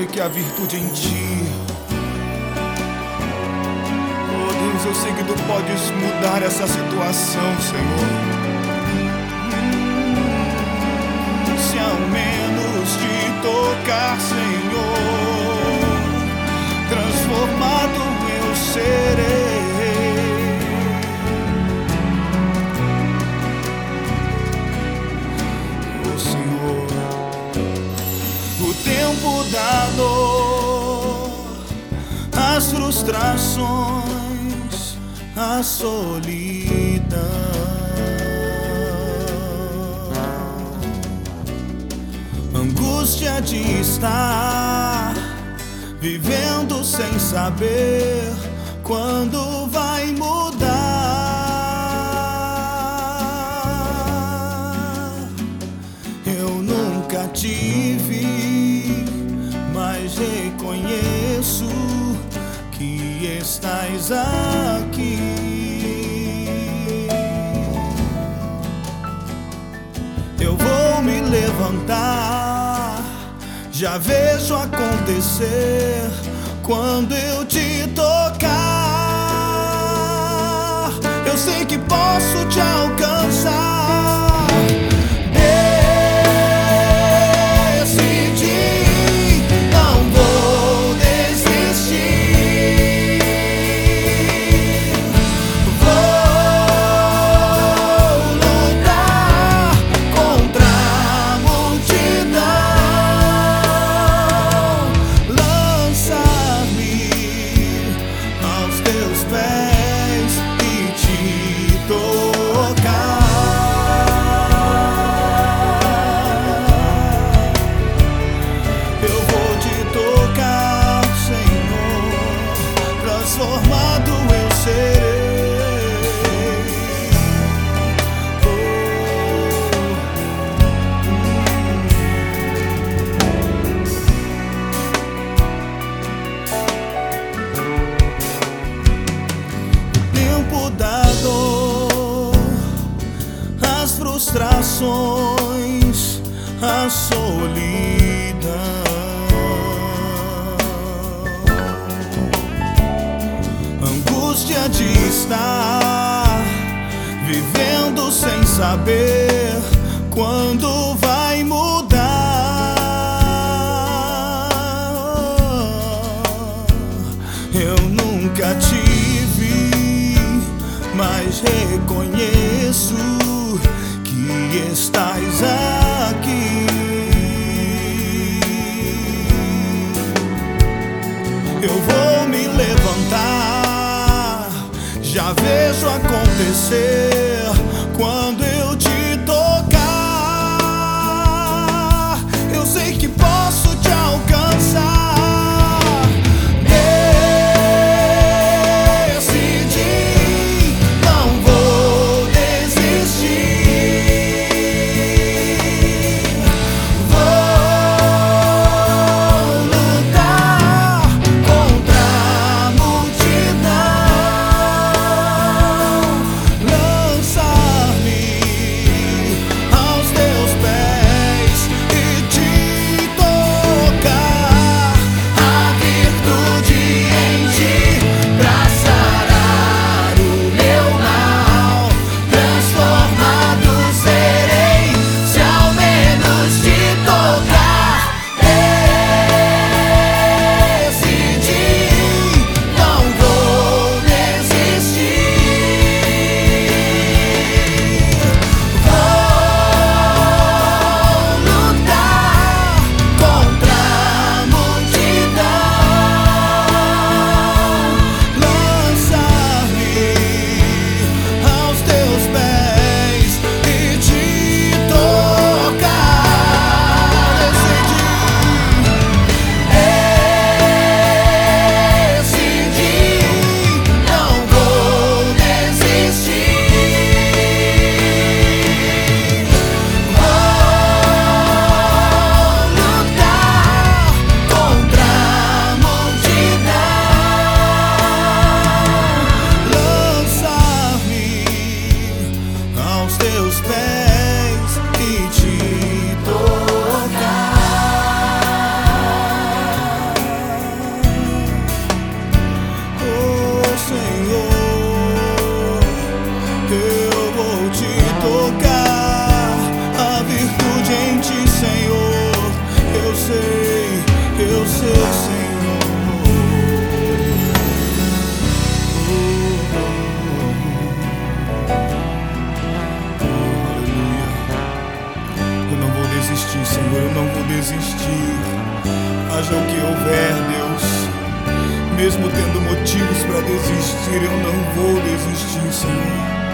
que há virtude em ti. Oh Deus, eu sei que tu podes mudar essa situação, Senhor. Se ao menos te tocar, Senhor, transformado eu serei. O tempo da dor, as frustrações, a solidão, angústia de estar vivendo sem saber quando vai mudar. Eu nunca tive, mas reconheço que estás aqui. Eu vou me levantar, já vejo acontecer quando eu te tocar. Eu sei que posso te alcançar. Transformado eu serei. O tempo da dor, as frustrações, a solidão, angústia de estar vivendo sem saber quando vai mudar. Eu nunca tive, mas reconheço que estás aqui. Eu vou me levantar, já vejo acontecer quando eu te tocar. Eu sei que posso te alcançar. Decidi, não vou desistir. Vou lutar contra a multidão. Lança desistir, eu não vou desistir, Senhor.